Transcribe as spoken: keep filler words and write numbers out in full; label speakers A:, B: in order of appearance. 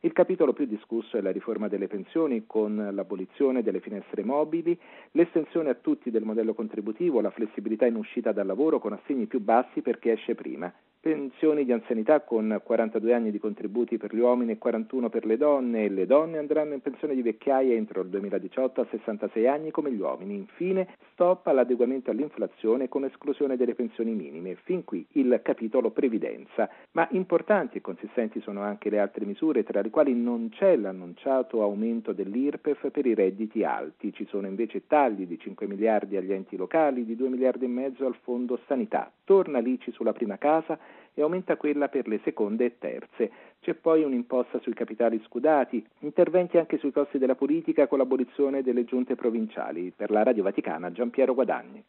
A: Il capitolo più discusso è la riforma delle pensioni con l'abolizione delle finestre mobili, l'estensione a tutti del modello contributivo, la flessibilità in uscita dal lavoro con assegni più bassi per chi esce prima, pensioni di anzianità con quarantadue anni di contributi per gli uomini e quarantuno per le donne, e le donne andranno in pensione di vecchiaia entro il duemiladiciotto a sessantasei anni come gli uomini. Infine, stop all'adeguamento all'inflazione con esclusione delle pensioni minime. Fin qui il capitolo previdenza, ma importanti e consistenti sono anche le altre misure, tra le quali non c'è l'annunciato aumento dell'I R P E F per i redditi alti. Ci sono invece tagli di cinque miliardi agli enti locali, di due miliardi e mezzo al fondo sanità. Torna l'I C I sulla prima casa e aumenta quella per le seconde e terze. C'è poi un'imposta sui capitali scudati, interventi anche sui costi della politica con l'abolizione delle giunte provinciali. Per la Radio Vaticana, Giampiero Guadagni.